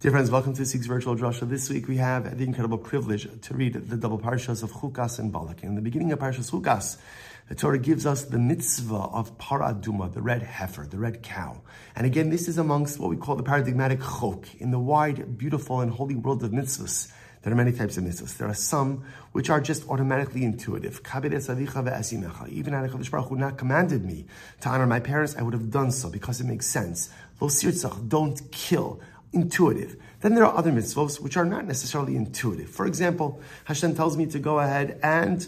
Dear friends, welcome to this week's virtual drasha. This week we have the incredible privilege to read the double parshas of Chukas and Balak. In the beginning of Parshas Chukas, the Torah gives us the mitzvah of Parah Aduma, the red heifer, the red cow. And again, this is amongst what we call the paradigmatic chok. In the wide, beautiful, and holy world of mitzvahs, there are many types of mitzvahs. There are some which are just automatically intuitive. Even had HaKadosh Baruch Hu not commanded me to honor my parents, I would have done so because it makes sense. Lo sirtzach, don't kill. Intuitive. Then there are other mitzvahs which are not necessarily intuitive. For example, Hashem tells me to go ahead and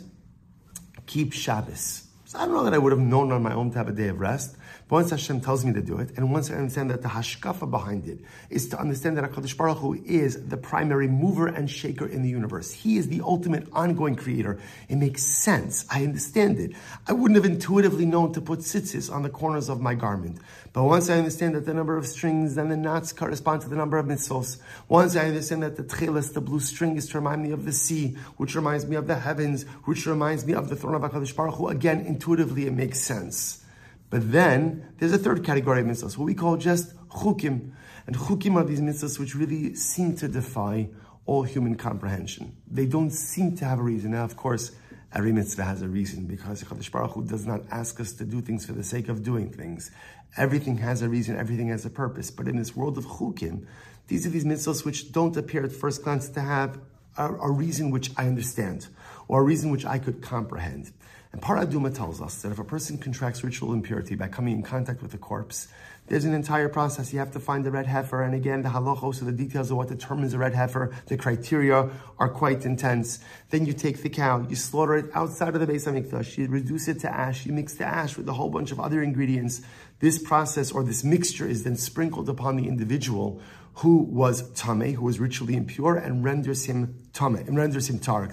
keep Shabbos. So I don't know that I would have known on my own to have a day of rest, but once Hashem tells me to do it, and once I understand that the hashkafa behind it is to understand that HaKadosh Baruch Hu is the primary mover and shaker in the universe. He is the ultimate ongoing creator. It makes sense. I understand it. I wouldn't have intuitively known to put tzitzis on the corners of my garment. But once I understand that the number of strings and the knots correspond to the number of mitzvos, once I understand that the tcheles, the blue string, is to remind me of the sea, which reminds me of the heavens, which reminds me of the throne of HaKadosh Baruch Hu, again, intuitively it makes sense. But then there's a third category of mitzvahs, what we call just chukim. And chukim are these mitzvahs which really seem to defy all human comprehension. They don't seem to have a reason. Now, of course, every mitzvah has a reason because HaKadosh Baruch Hu does not ask us to do things for the sake of doing things. Everything has a reason, everything has a purpose. But in this world of chukim, these are these mitzvahs which don't appear at first glance to have a reason which I understand or a reason which I could comprehend. And Parah Aduma tells us that if a person contracts ritual impurity by coming in contact with a corpse, there's an entire process. You have to find the red heifer, and again, the halachos, so the details of what determines a red heifer, the criteria are quite intense. Then you take the cow, you slaughter it outside of the Beis HaMikdash, you reduce it to ash, you mix the ash with a whole bunch of other ingredients. This process or this mixture is then sprinkled upon the individual who was tameh, who was ritually impure, and renders him renders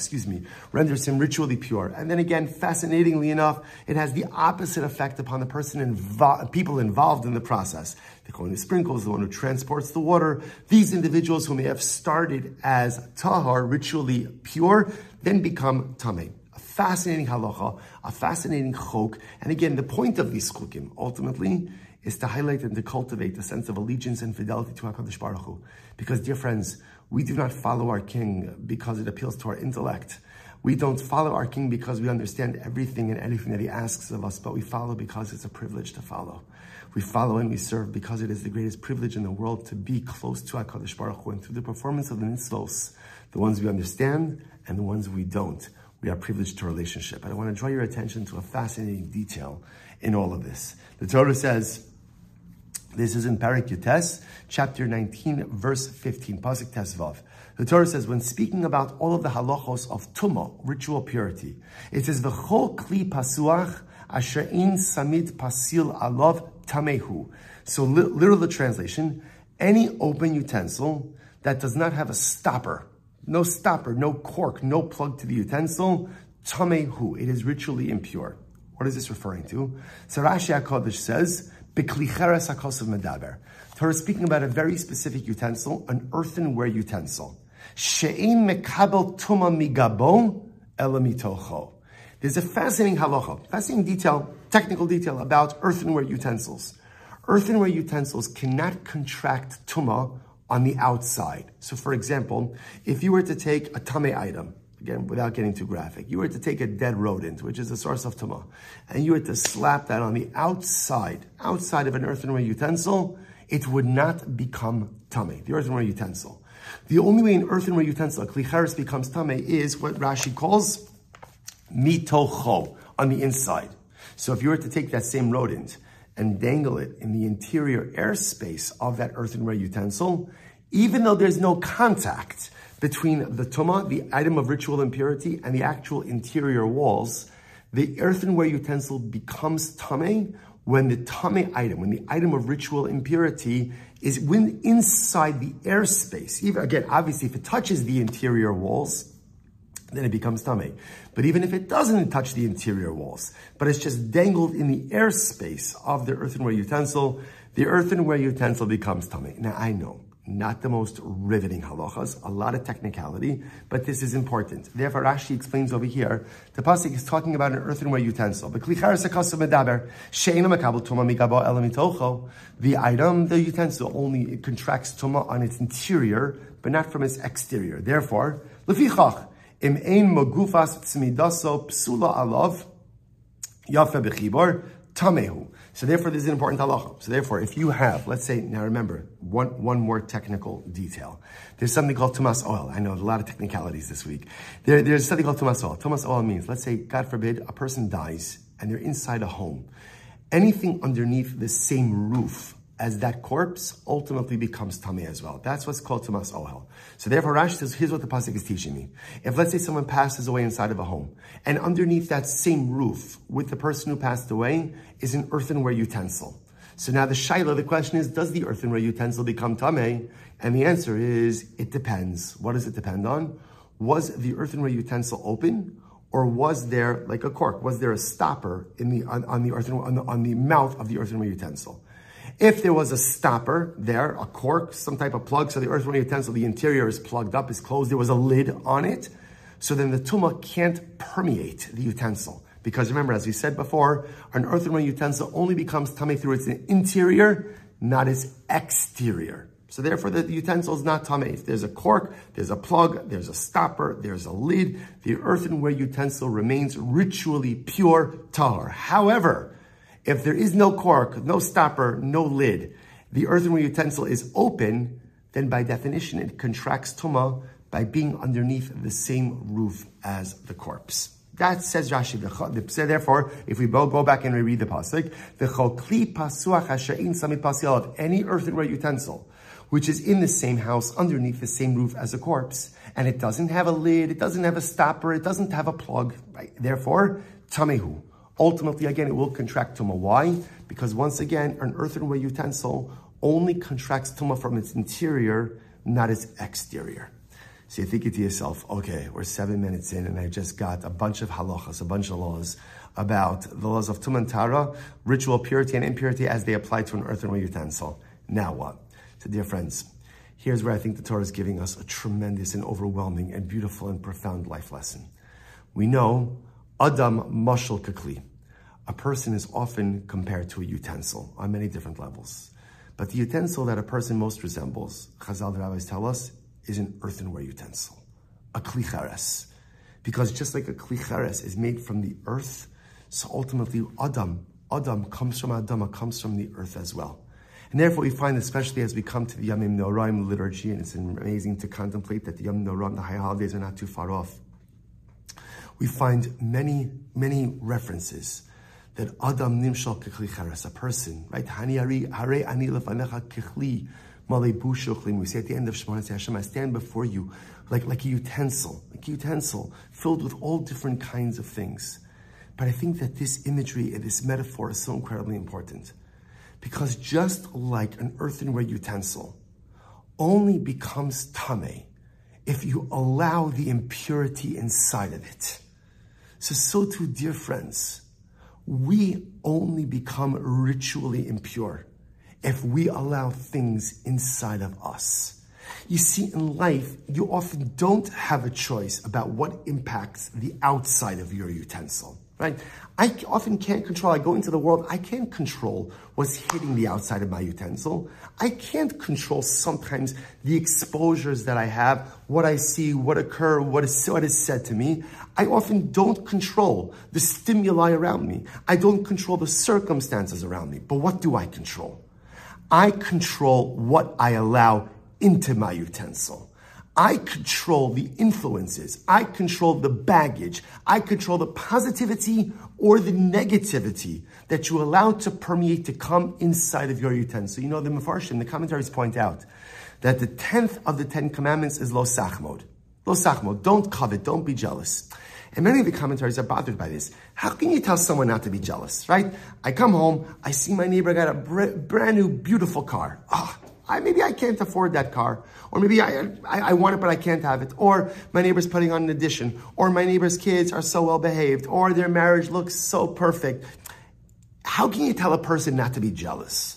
him ritually pure. And then again, fascinatingly enough, it has the opposite effect upon the person people involved in the process. The one who sprinkles, the one who transports the water, these individuals who may have started as tahar, ritually pure, then become tameh. A fascinating halacha, a fascinating chok. And again, the point of these chokim, ultimately, is to highlight and to cultivate a sense of allegiance and fidelity to HaKadosh Baruch Hu. Because, dear friends, we do not follow our king because it appeals to our intellect. We don't follow our king because we understand everything and anything that he asks of us, but we follow because it's a privilege to follow. We follow and we serve because it is the greatest privilege in the world to be close to HaKadosh Baruch Hu. And through the performance of the mitzvos, the ones we understand and the ones we don't, we are privileged to a relationship. And I want to draw your attention to a fascinating detail in all of this. The Torah says, this is in Parak Yutes, chapter 19, verse 15, Pasuk Tesvav. The Torah says, when speaking about all of the halachos of tumah, ritual purity, it says, V'chol kli pasuach asher ein samid pasil alav tamehu. So literal translation, any open utensil that does not have a stopper, no cork, no plug to the utensil, tamehu, it is ritually impure. What is this referring to? So Rashi HaKodesh says, B'klicheres hakosav medaber. Torah is speaking about a very specific utensil, an earthenware utensil. She'ein mekabel tuma migabo ela mitocho. There's a fascinating halacha, fascinating detail, technical detail about earthenware utensils. Earthenware utensils cannot contract tuma on the outside. So for example, if you were to take a tameh item, again, without getting too graphic, you were to take a dead rodent, which is a source of tumah, and you were to slap that on the outside of an earthenware utensil, it would not become tameh, the earthenware utensil. The only way an earthenware utensil, a klicheres, becomes tameh is what Rashi calls mitocho, on the inside. So if you were to take that same rodent and dangle it in the interior airspace of that earthenware utensil, even though there's no contact between the tumah, the item of ritual impurity, and the actual interior walls, the earthenware utensil becomes tameh when the tameh item, when the item of ritual impurity is inside the airspace. Even again, obviously, if it touches the interior walls, then it becomes tameh. But even if it doesn't touch the interior walls, but it's just dangled in the airspace of the earthenware utensil, the earthenware utensil becomes tameh. Now, I know not the most riveting halachas, a lot of technicality, but this is important. Therefore, Rashi explains over here, the pasuk is talking about an earthenware utensil. The item, the utensil, only contracts tuma on its interior, but not from its exterior. Therefore, lefichach, im ein magufas tzmidaso psula alav, yafe bechibor, tamehu. So therefore, this is an important halacha. So therefore, if you have, let's say, now remember, one more technical detail. There's something called tumas oil. I know a lot of technicalities this week. There's something called tumas oil. Tumas oil means, let's say, God forbid, a person dies and they're inside a home. Anything underneath the same roof as that corpse ultimately becomes tameh as well. That's what's called tumas ohel. So therefore, Rashi says, here's what the pasuk is teaching me. If let's say someone passes away inside of a home, and underneath that same roof with the person who passed away is an earthenware utensil. So now the shaila, the question is, does the earthenware utensil become tameh? And the answer is, it depends. What does it depend on? Was the earthenware utensil open? Or was there, like a cork, was there a stopper on the mouth of the earthenware utensil? If there was a stopper there, a cork, some type of plug, so the earthenware utensil, the interior is plugged up, is closed, there was a lid on it, so then the tumah can't permeate the utensil. Because remember, as we said before, an earthenware utensil only becomes tameh through its interior, not its exterior. So therefore, the utensil is not tameh. If there's a cork, there's a plug, there's a stopper, there's a lid, the earthenware utensil remains ritually pure tahor. However, if there is no cork, no stopper, no lid, the earthenware utensil is open, then by definition it contracts tumah by being underneath the same roof as the corpse. That says Rashi. Therefore, if we go back and reread the pasuk, the kli pasuach hashein samit pasial of any earthenware utensil, which is in the same house underneath the same roof as a corpse, and it doesn't have a lid, it doesn't have a stopper, it doesn't have a plug, right? Therefore, tamehu. Ultimately, again, it will contract tumah. Why? Because once again, an earthenware utensil only contracts tumah from its interior, not its exterior. So you're thinking to yourself, okay, we're 7 minutes in and I just got a bunch of halachas, a bunch of laws about the laws of tumah and tara, ritual purity and impurity as they apply to an earthenware utensil. Now what? So dear friends, here's where I think the Torah is giving us a tremendous and overwhelming and beautiful and profound life lesson. We know Adam mashal kakli. A person is often compared to a utensil on many different levels. But the utensil that a person most resembles, Chazal the rabbis tell us, is an earthenware utensil, a kli cheres. Because just like a kli cheres is made from the earth, so ultimately Adam comes from Adama, comes from the earth as well. And therefore we find, especially as we come to the Yamim Noraim liturgy, and it's amazing to contemplate that the Yamim Noraim, the high holidays, are not too far off. We find many, many references that Adam nimshal kechli cheres, a person, right? Hani hare ani lefanecha kechli malei bushuchlim. We say at the end of Shemona, say, Hashem, I stand before you like a utensil filled with all different kinds of things. But I think that this imagery, this metaphor is so incredibly important. Because just like an earthenware utensil only becomes tameh if you allow the impurity inside of it. So too, dear friends, we only become ritually impure if we allow things inside of us. You see, in life, you often don't have a choice about what impacts the outside of your utensil, right? I often can't control. I go into the world, I can't control what's hitting the outside of my utensil. I can't control sometimes the exposures that I have, what I see, what occur, what is said to me. I often don't control the stimuli around me. I don't control the circumstances around me. But what do I control? I control what I allow into my utensil. I control the influences. I control the baggage. I control the positivity or the negativity that you allow to permeate, to come inside of your utensil. You know, the Mefarshim, the commentaries point out that the 10th of the 10 commandments is lo sachmod. Lo sachmod, don't covet, don't be jealous. And many of the commentaries are bothered by this. How can you tell someone not to be jealous, right? I come home, I see my neighbor got a brand new, beautiful car. Maybe I can't afford that car. Or maybe I want it, but I can't have it. Or my neighbor's putting on an addition. Or my neighbor's kids are so well behaved. Or their marriage looks so perfect. How can you tell a person not to be jealous?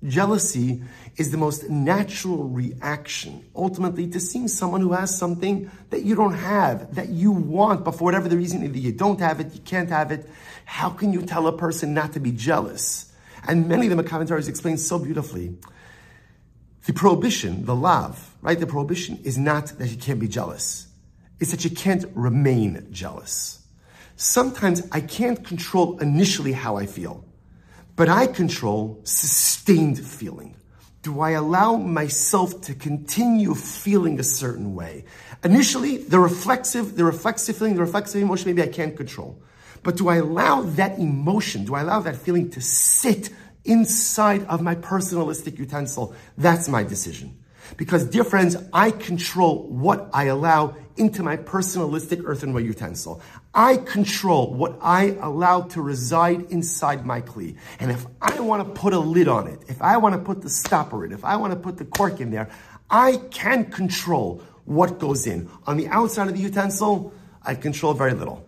Jealousy is the most natural reaction, ultimately, to seeing someone who has something that you don't have, that you want, but for whatever the reason, either you don't have it, you can't have it. How can you tell a person not to be jealous? And many of the commentaries explain so beautifully. The prohibition, the lav, right? The prohibition is not that you can't be jealous. It's that you can't remain jealous. Sometimes I can't control initially how I feel, but I control sustained feeling. Do I allow myself to continue feeling a certain way? Initially, the reflexive feeling, the reflexive emotion, maybe I can't control. But do I allow that emotion, do I allow that feeling to sit inside of my personalistic utensil? That's my decision. Because, dear friends, I control what I allow into my personalistic earthenware utensil. I control what I allow to reside inside my kli. And if I want to put a lid on it, if I want to put the stopper in, if I want to put the cork in there, I can control what goes in. On the outside of the utensil, I control very little.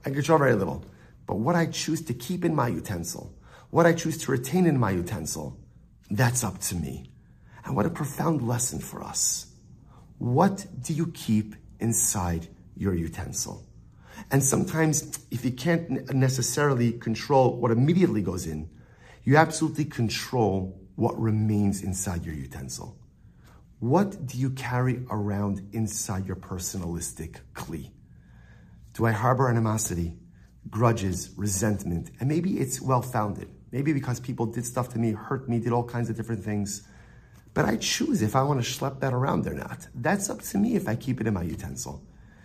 But what I choose to keep in my utensil, what I choose to retain in my utensil, that's up to me. And what a profound lesson for us. What do you keep inside your utensil? And sometimes, if you can't necessarily control what immediately goes in, you absolutely control what remains inside your utensil. What do you carry around inside your personalistic kli? Do I harbor animosity, grudges, resentment? And maybe it's well-founded. Maybe because people did stuff to me, hurt me, did all kinds of different things. But I choose if I want to schlep that around or not. That's up to me if I keep it in my utensil.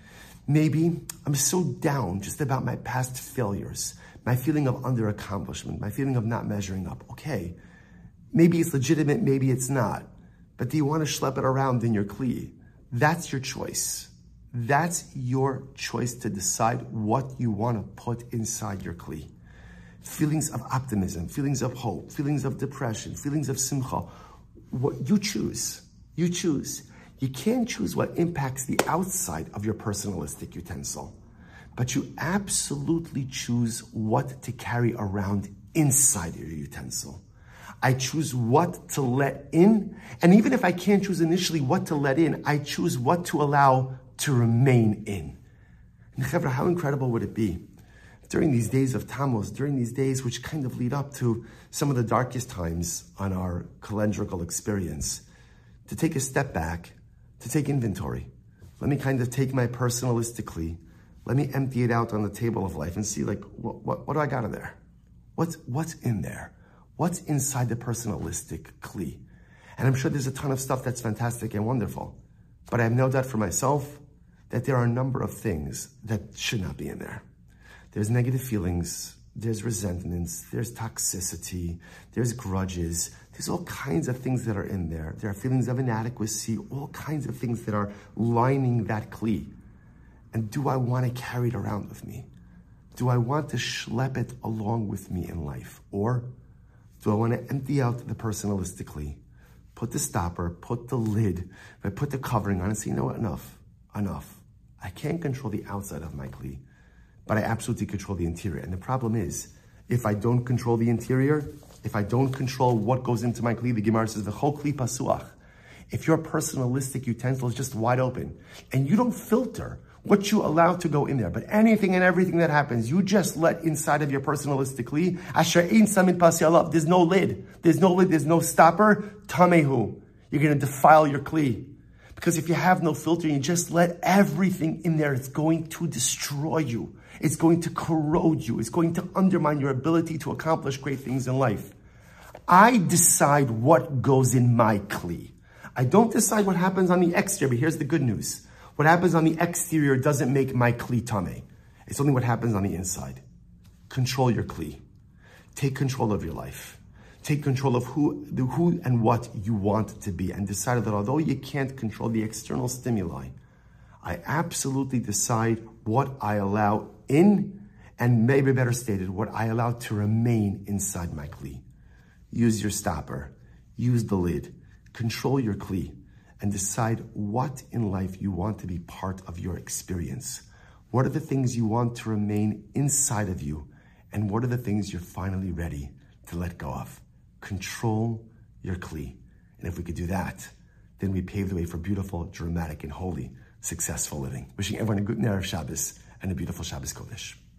Maybe I'm so down just about my past failures, my feeling of under-accomplishment, my feeling of not measuring up. Okay, maybe it's legitimate, maybe it's not. But do you want to schlep it around in your kli? That's your choice. That's your choice to decide what you want to put inside your kli. Feelings of optimism, feelings of hope, feelings of depression, feelings of simcha. What you choose. You choose. You can't choose what impacts the outside of your personalistic utensil, but you absolutely choose what to carry around inside your utensil. I choose what to let in, and even if I can't choose initially what to let in, I choose what to allow to remain in. And Chevra, how incredible would it be during these days of Tammuz, during these days which kind of lead up to some of the darkest times on our calendrical experience, to take a step back, to take inventory. Let me kind of take my personalistically, let me empty it out on the table of life and see, like, what do I got in there? What's in there? What's inside the personalistic kli? And I'm sure there's a ton of stuff that's fantastic and wonderful, but I have no doubt for myself that there are a number of things that should not be in there. There's negative feelings, there's resentments, there's toxicity, there's grudges, there's all kinds of things that are in there. There are feelings of inadequacy, all kinds of things that are lining that kli. And do I want to carry it around with me? Do I want to schlep it along with me in life? Or do I want to empty out the personalistically, put the stopper, put the lid, put the covering on and say, you know what, enough. I can't control the outside of my kli, but I absolutely control the interior. And the problem is, if I don't control the interior, if I don't control what goes into my kli, the Gemara says, v'chol kli pasuach. If your personalistic utensil is just wide open, and you don't filter what you allow to go in there, but anything and everything that happens, you just let inside of your personalistic kli, asher ein samid pasi alav. There's no lid, there's no stopper, tamehu. You're going to defile your kli. Because if you have no filter and you just let everything in there, it's going to destroy you. It's going to corrode you. It's going to undermine your ability to accomplish great things in life. I decide what goes in my kli. I don't decide what happens on the exterior, but here's the good news. What happens on the exterior doesn't make my kli tameh. It's only what happens on the inside. Control your kli. Take control of your life. Take control of who and what you want to be, and decide that although you can't control the external stimuli, I absolutely decide what I allow in, and maybe better stated, what I allow to remain inside my kli. Use your stopper, use the lid, control your kli, and decide what in life you want to be part of your experience. What are the things you want to remain inside of you, and what are the things you're finally ready to let go of? Control your Kli. And if we could do that, then we pave the way for beautiful, dramatic, and holy, successful living. Wishing everyone a good Erev Shabbos and a beautiful Shabbos Kodesh.